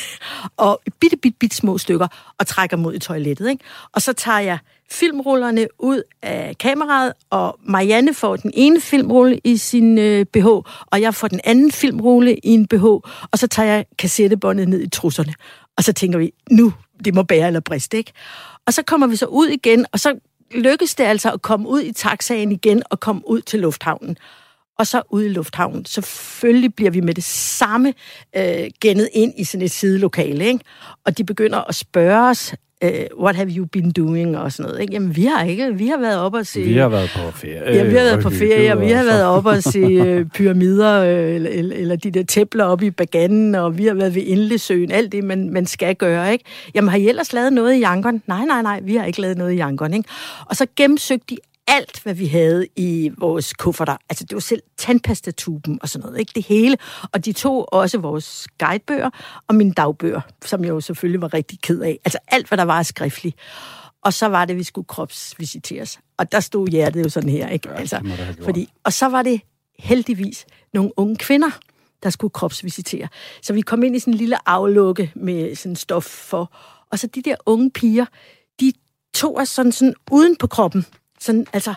Og bitte små stykker, og trækker mod i toilettet, ikke? Og så tager jeg filmrullerne ud af kameraet, og Marianne får den ene filmrulle i sin BH, og jeg får den anden filmrulle i en BH, og så tager jeg kassettebåndet ned i trusserne. Og så tænker vi, nu, det må bære eller briste, ikke? Og så kommer vi så ud igen, og så lykkes det altså at komme ud i taxaen igen, og komme ud til lufthavnen. Og så ude i lufthavnen, selvfølgelig bliver vi med det samme gennet ind i sådan et sidelokale, ikke? Og de begynder at spørge os, what have you been doing, og sådan noget, ikke? Jamen, vi har været oppe og se... Vi har været på ferie. Ja, vi har været på ferie, og vi har været oppe og se pyramider, eller de der templer oppe i Baganen, og vi har været ved Indlesøen, alt det, man skal gøre, ikke? Jamen, har I ellers lavet noget i Yangon? Nej, vi har ikke lavet noget i Yangon, ikke? Og så gennemsøgte de alt, hvad vi havde i vores kufferter. Altså, det var selv tandpastatuben og sådan noget, ikke? Det hele. Og de tog også vores guidebøger og mine dagbøger, som jeg jo selvfølgelig var rigtig ked af. Altså, alt, hvad der var skriftligt. Og så var det, vi skulle kropsvisiteres. Og der stod hjertet jo sådan her, ikke? Ja, altså, og så var det heldigvis nogle unge kvinder, der skulle kropsvisitere. Så vi kom ind i sådan en lille aflukke med sådan stof for. Og så de der unge piger, de tog os sådan uden på kroppen. Sådan, altså,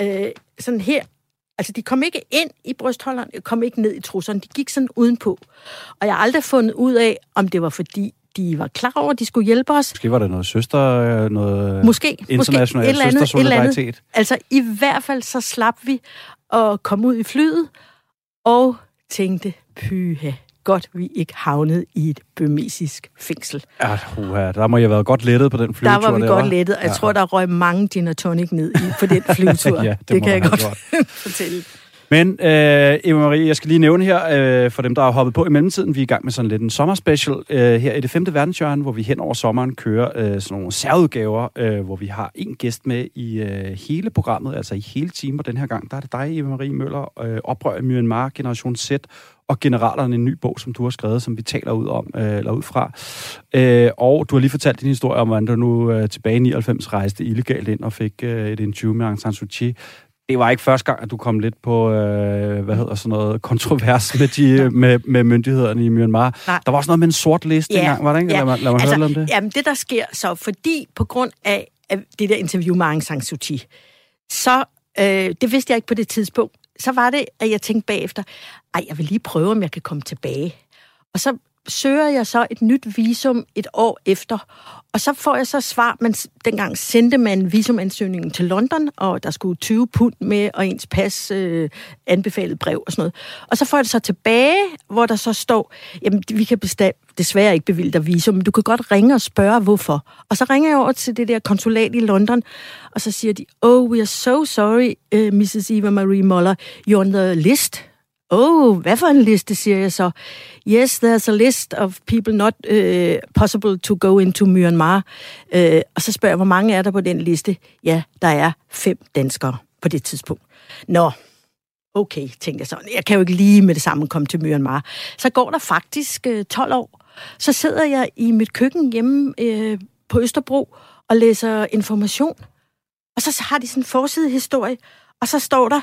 sådan her. Altså, de kom ikke ind i brystholderen, kom ikke ned i trusserne. De gik sådan udenpå. Og jeg har aldrig fundet ud af, om det var fordi, de var klar over, at de skulle hjælpe os. Måske var det noget måske international søstersolidaritet. Altså, i hvert fald så slap vi og kom ud i flyet og tænkte, pyha, godt vi ikke havnede i et burmesisk fængsel. Ja, der må jeg have været godt lettet på den flyvetur. Der var vi godt lettet, og jeg tror, der røg mange gin og tonic ned på den flyvetur. Ja, det kan jeg godt fortælle. Men, Eva Marie, jeg skal lige nævne her, for dem, der har hoppet på i mellemtiden, vi er i gang med sådan lidt en sommerspecial her i det 5. verdenshjørne, hvor vi hen over sommeren kører sådan nogle særudgaver, hvor vi har en gæst med i hele programmet, altså i hele timen, og den her gang, der er det dig, Eva Marie Møller, Oprør i Myanmar, Generation Z, og Generalerne, en ny bog, som du har skrevet, som vi taler ud fra. Og du har lige fortalt din historie om, hvordan du nu tilbage i 99 rejste illegalt ind og fik et interview med Aung San Suu Kyi. Det var ikke første gang, at du kom lidt på, kontrovers med myndighederne i Myanmar. Nej. Der var også noget med en sort liste engang, var det ikke? Ja. Lad mig høre om det. Jamen, det der sker så, fordi på grund af det der interview med Aung San Suu Kyi, så, det vidste jeg ikke på det tidspunkt, så var det, at jeg tænkte bagefter, jeg vil lige prøve, om jeg kan komme tilbage. Og så søger jeg så et nyt visum et år efter, og så får jeg så svar, men dengang sendte man visumansøgningen til London, og der skulle 20 pund med, og ens pas anbefalet brev og sådan noget. Og så får jeg det så tilbage, hvor der så står, jamen, vi kan desværre ikke bevilge dig visum, men du kan godt ringe og spørge, hvorfor. Og så ringer jeg over til det der konsulat i London, og så siger de, we are so sorry, Mrs. Eva Marie Møller, you're on the list. Hvad for en liste, siger jeg så? Yes, there's a list of people not possible to go into Myanmar. Og så spørger jeg, hvor mange er der på den liste? Ja, der er 5 danskere på det tidspunkt. Nå, okay, tænkte jeg så. Jeg kan jo ikke lige med det samme komme til Myanmar. Så går der faktisk 12 år. Så sidder jeg i mit køkken hjemme på Østerbro og læser Information. Og så har de sådan en forsidehistorie, og så står der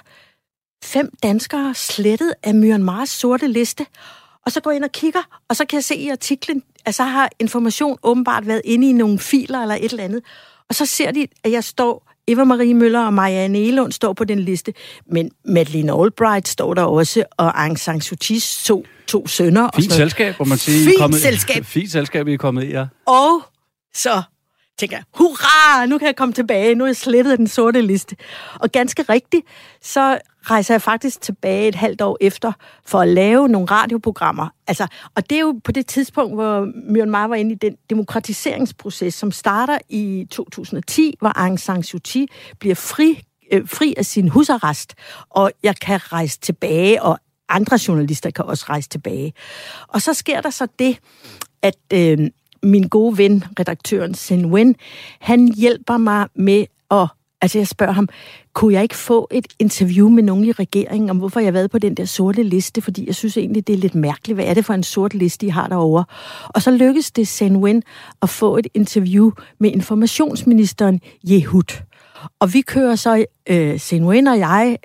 5 danskere slettet af Myanmars sorte liste. Og så går jeg ind og kigger, og så kan jeg se i artiklen, at så har Information åbenbart været inde i nogle filer eller et eller andet. Og så ser de, at jeg står, Eva Marie Møller og Marianne Egelund står på den liste, men Madeleine Albright står der også, og Aung San Suu Kyi's to sønner. Fint selskab, må man sige. Fint selskab, I er kommet i, ja. Og så tænker jeg, hurra, nu kan jeg komme tilbage, nu er jeg slettet af den sorte liste. Og ganske rigtigt, så rejser jeg faktisk tilbage et halvt år efter, for at lave nogle radioprogrammer. Altså, og det er jo på det tidspunkt, hvor Myanmar var inde i den demokratiseringsproces, som starter i 2010, hvor Aung San Suu Kyi bliver fri af sin husarrest, og jeg kan rejse tilbage, og andre journalister kan også rejse tilbage. Og så sker der så det, at min gode ven, redaktøren Sen Wen, han hjælper mig med at... Altså, jeg spørger ham, kunne jeg ikke få et interview med nogen i regeringen om, hvorfor jeg har været på den der sorte liste? Fordi jeg synes egentlig, det er lidt mærkeligt. Hvad er det for en sort liste, I har derovre? Og så lykkedes det Sen Wen at få et interview med informationsministeren Yehud. Og vi kører så, Sen Wen og jeg,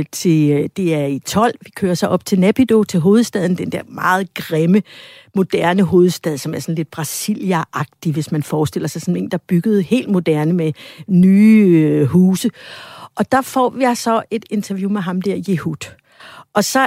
det er i 12, vi kører så op til Naypyidaw, til hovedstaden, den der meget grimme, moderne hovedstad, som er sådan lidt Brasilia-agtig, hvis man forestiller sig sådan en, der byggede helt moderne med nye huse. Og der får jeg så et interview med ham der, Yehud. Og så,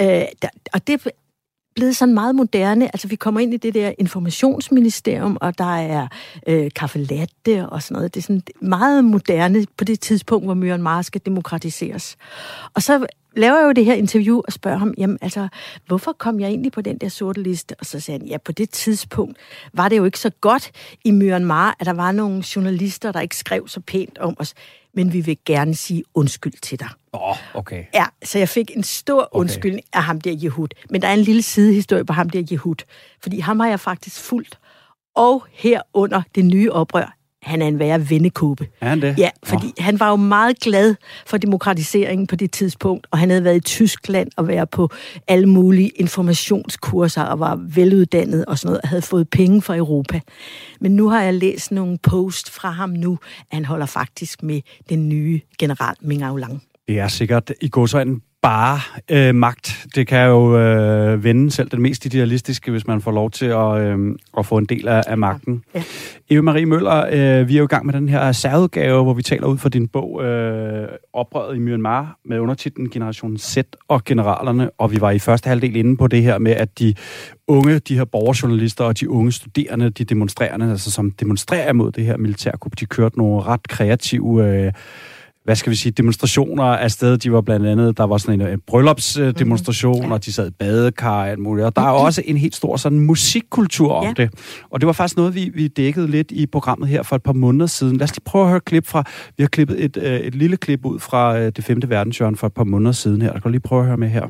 og det blevet sådan meget moderne. Altså, vi kommer ind i det der informationsministerium, og der er kaffe latte og sådan noget. Det er sådan meget moderne på det tidspunkt, hvor Myanmar skal demokratiseres. Og så laver jeg jo det her interview og spørger ham, jamen altså, hvorfor kom jeg egentlig på den der sorte liste? Og så sagde han, ja, på det tidspunkt var det jo ikke så godt i Myanmar, at der var nogle journalister, der ikke skrev så pænt om os, men vi vil gerne sige undskyld til dig. Okay. Ja, så jeg fik en stor undskyldning af ham der Yehud. Men der er en lille sidehistorie på ham der Yehud, fordi ham har jeg faktisk fulgt. Og herunder det nye oprør, han er en værre vennekåbe. Er han det? Ja, fordi han var jo meget glad for demokratiseringen på det tidspunkt, og han havde været i Tyskland og været på alle mulige informationskurser og var veluddannet og sådan noget, og havde fået penge fra Europa. Men nu har jeg læst nogle post fra ham nu, at han holder faktisk med den nye general Min Aung Hlaing. Det er sikkert i går så en bare magt. Det kan jo vende selv den mest idealistiske, hvis man får lov til at få en del af magten. Ja. Eva Marie Møller, vi er jo i gang med den her særudgave, hvor vi taler ud fra din bog Oprøret i Myanmar med undertitlen Generation Z og generalerne, og vi var i første halvdel inde på det her med, at de unge, de her borgerjournalister og de unge studerende, de demonstrerende, altså som demonstrerer imod det her militærkup, de kørte nogle ret kreative hvad skal vi sige, demonstrationer afsted. De var blandt andet, der var sådan en bryllupsdemonstration, og de sad i badekar og alt muligt. Og der er også en helt stor sådan musikkultur om det. Og det var faktisk noget, vi dækkede lidt i programmet her for et par måneder siden. Lad os lige prøve at høre et klip fra, vi har klippet et lille klip ud fra det 5. verdenshjørne for et par måneder siden her. Jeg kan lige prøve at høre med her.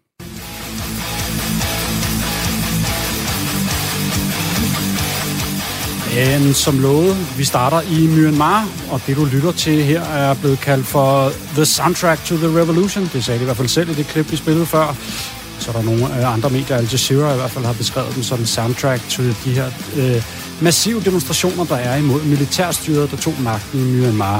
Men som lovet, vi starter i Myanmar, og det du lytter til her er blevet kaldt for The Soundtrack to the Revolution. Det sagde de i hvert fald selv i det klip, vi spillede før. Så er der nogle andre medier, Al Jazeera i hvert fald har beskrevet dem som soundtrack til de her massive demonstrationer, der er imod militærstyret, der tog magten i Myanmar.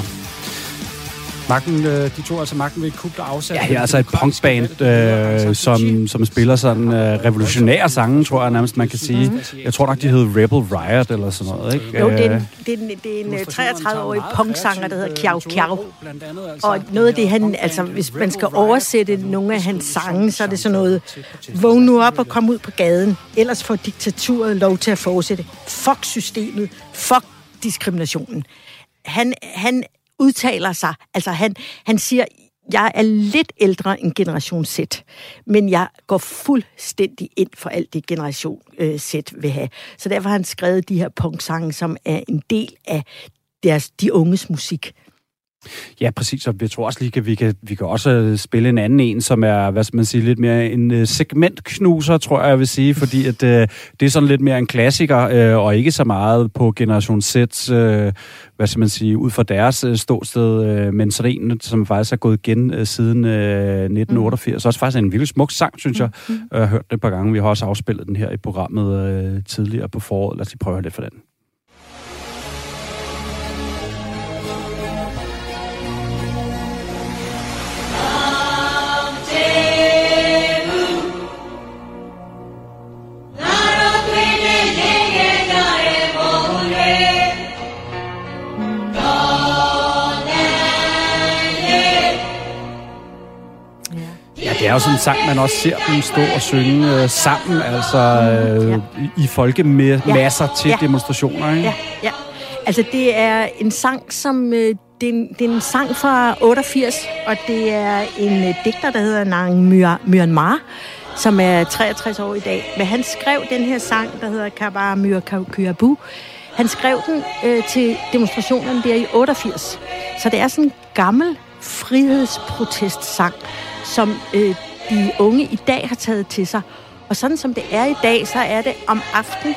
De tog altså magten ved et kup, der afsatte... Ja, her er altså et punkband, som spiller sådan revolutionære sange, tror jeg nærmest, man kan sige. Jeg tror nok, de hed Rebel Riot eller sådan noget, ikke? Jo, det er en 33-årig punksanger, der hedder Kiao Kiao. Og noget af det, altså hvis man skal oversætte nogle af hans sange, så er det sådan noget, vågn nu op og kom ud på gaden, ellers får diktaturet lov til at fortsætte. Fuck systemet, fuck diskriminationen. Han udtaler sig, altså han siger, jeg er lidt ældre end Generation Z, men jeg går fuldstændig ind for alt det Generation Z vil have. Så derfor har han skrevet de her punksange, som er en del af de unges musik. Ja, præcis, og jeg tror også lige, at vi kan også spille en anden en, som er, hvad skal man sige, lidt mere en segmentknuser, tror jeg vil sige, fordi at det er sådan lidt mere en klassiker, og ikke så meget på Generation Z, hvad skal man sige, ud fra deres ståsted, men sådan en, som faktisk er gået igen siden 1988. Også faktisk en virkelig smuk sang, synes jeg. Jeg har hørt det et par gange. Vi har også afspillet den her i programmet tidligere på foråret. Lad os lige prøve lidt for den. det er jo sådan en sang, man også ser dem stå og synge sammen, altså i folkemasser til demonstrationer, ikke? Ja. Altså, det er en sang, som... Det er en sang fra 88, og det er en digter, der hedder Nang Myanmar, som er 63 år i dag. Men han skrev den her sang, der hedder Kaba Myr Kyabu. Han skrev den til demonstrationerne der i 88. Så det er sådan en gammel frihedsprotestsang, som de unge i dag har taget til sig. Og sådan som det er i dag, så er det om aftenen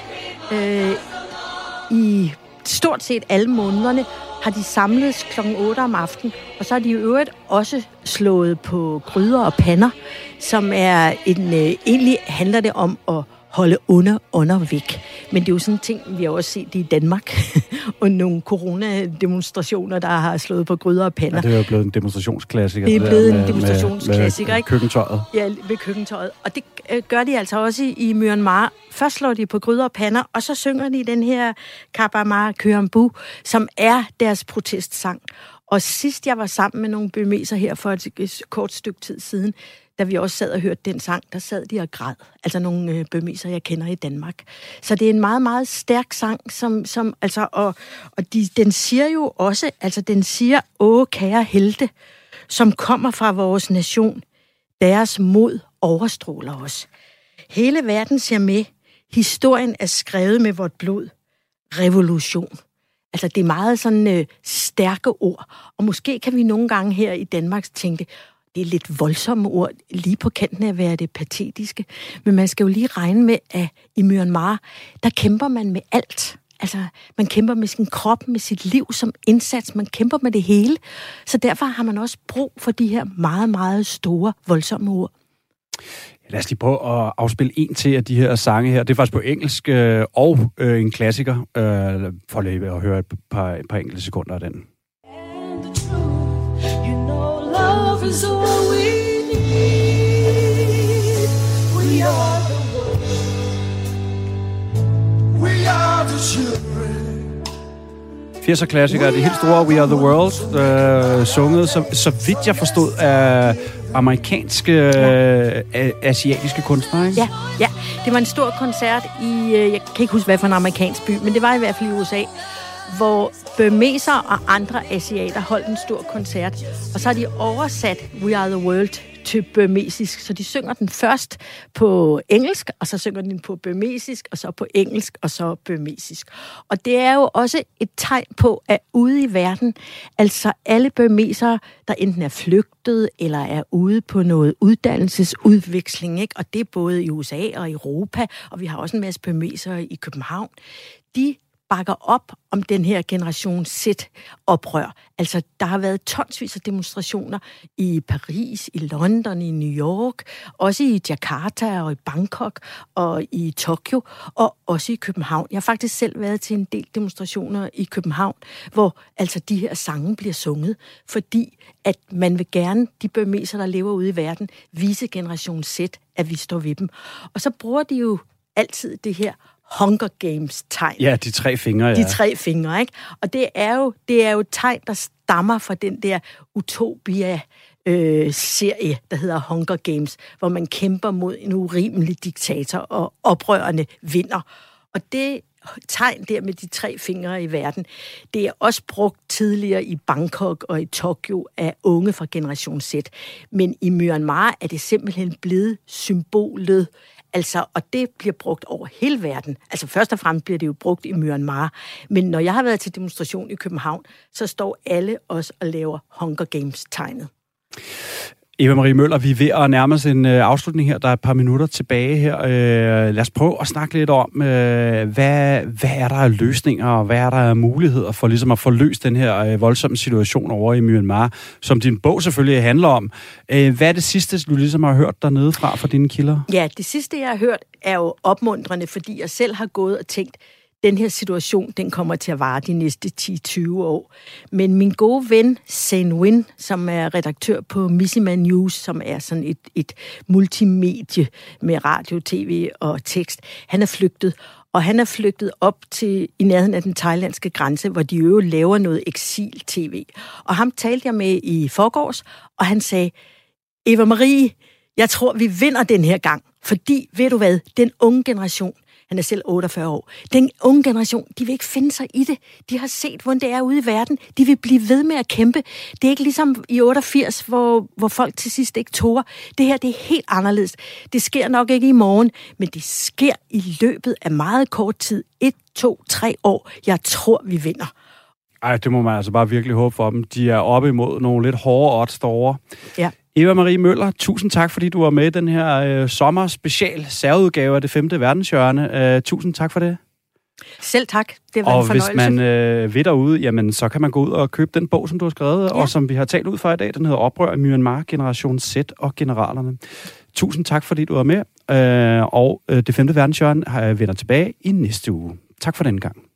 i stort set alle månederne, har de samledes kl. 8 om aftenen, og så har de i øvrigt også slået på gryder og pander, som er egentlig handler det om at holde under væk. Men det er jo sådan en ting, vi har også set det i Danmark, og nogle coronademonstrationer, der har slået på gryder og pander. Ja, det er jo blevet en demonstrationsklassiker. Det er blevet en demonstrationsklassiker, ikke? Køkkentøjet. Ja, ved køkkentøjet. Og det gør de altså også i Myanmar. Først slår de på gryder og pander, og så synger de den her Kaba Myr Kyabu, som er deres protestsang. Og sidst jeg var sammen med nogle burmeser her for et kort stykke tid siden, da vi også sad og hørte den sang, der sad de og græd. Altså nogle burmeser, jeg kender i Danmark. Så det er en meget, meget stærk sang, som altså, og den siger jo også, altså den siger, åh kære helte, som kommer fra vores nation. Deres mod overstråler os. Hele verden ser med. Historien er skrevet med vort blod. Revolution. Altså, det er meget sådan stærke ord. Og måske kan vi nogle gange her i Danmark tænke, det er lidt voldsomme ord, lige på kanten af at være det patetiske. Men man skal jo lige regne med, at i Myanmar, der kæmper man med alt. Altså, man kæmper med sin krop, med sit liv som indsats. Man kæmper med det hele. Så derfor har man også brug for de her meget, meget store, voldsomme ord. Lad os lige prøve at afspille en til af de her sange her. Det er faktisk på engelsk og en klassiker. For lige at høre et par enkelte sekunder af den. Is all we need. We are the world. We are the children. 80'er klassikere, det helt store We Are The World, sunget, så vidt jeg forstod, af amerikanske, asiatiske kunstnere, ikke? Ja, det var en stor koncert i, jeg kan ikke huske, hvad for en amerikansk by, men det var i hvert fald i USA, hvor burmeser og andre asiater holdt en stor koncert, og så har de oversat We Are The World til burmesisk, så de synger den først på engelsk, og så synger den på burmesisk, og så på engelsk, og så burmesisk. Og det er jo også et tegn på, at ude i verden, altså alle burmesere, der enten er flygtet, eller er ude på noget uddannelsesudveksling, ikke? Og det er både i USA og Europa, og vi har også en masse burmesere i København, de bakker op om den her generation Z-oprør. Altså, der har været tonsvis af demonstrationer i Paris, i London, i New York, også i Jakarta og i Bangkok og i Tokyo, og også i København. Jeg har faktisk selv været til en del demonstrationer i København, hvor altså de her sange bliver sunget, fordi at man vil gerne, de burmeser, der lever ude i verden, vise generation Z, at vi står ved dem. Og så bruger de jo altid det her Hunger Games-tegn. Ja, de 3 fingre, ja. De 3 fingre, ikke? Og det er jo et tegn, der stammer fra den der Utopia-serie, der hedder Hunger Games, hvor man kæmper mod en urimelig diktator, og oprørerne vinder. Og det tegn der med de 3 fingre i verden, det er også brugt tidligere i Bangkok og i Tokyo af unge fra generation Z. Men i Myanmar er det simpelthen blevet symbolet. Altså, og det bliver brugt over hele verden. Altså, først og fremmest bliver det jo brugt i Myanmar. Men når jeg har været til demonstration i København, så står alle også og laver Hunger Games-tegnet. Eva Marie Møller, vi er ved at nærme os en afslutning her. Der er et par minutter tilbage her. Lad os prøve at snakke lidt om, hvad er der af løsninger, og hvad er der af muligheder for ligesom at få løst den her voldsomme situation over i Myanmar, som din bog selvfølgelig handler om. Hvad er det sidste, du ligesom har hørt dernede fra dine kilder? Ja, det sidste, jeg har hørt, er jo opmuntrende, fordi jeg selv har gået og tænkt, den her situation, den kommer til at vare de næste 10-20 år. Men min gode ven, Sein Win, som er redaktør på Missima News, som er sådan et multimedie med radio, tv og tekst, han er flygtet. Og han er flygtet op til i nærheden af den thailandske grænse, hvor de jo laver noget eksil-tv. Og ham talte jeg med i forgårs, og han sagde, Eva Marie, Jeg tror, vi vinder den her gang, fordi, ved du hvad, den unge generation, han er selv 48 år, den unge generation, de vil ikke finde sig i det. De har set, hvordan det er ude i verden. De vil blive ved med at kæmpe. Det er ikke ligesom i 88, hvor folk til sidst ikke tårer. Det her, det er helt anderledes. Det sker nok ikke i morgen, men det sker i løbet af meget kort tid. 1, 2, 3 år. Jeg tror, vi vinder. Ej, det må man altså bare virkelig håbe for dem. De er oppe imod nogle lidt hårde odds derovre. Ja. Eva Marie Møller, tusind tak, fordi du var med i den her sommerspecial særudgave af det 5. verdenshjørne. Tusind tak for det. Selv tak. Det var og en fornøjelse. Hvis man vil derude, jamen, så kan man gå ud og købe den bog, som du har skrevet, og som vi har talt ud fra i dag. Den hedder Oprør i Myanmar, Generation Z og Generalerne. Tusind tak, fordi du var med. Og det 5. verdenshjørne vender tilbage i næste uge. Tak for den gang.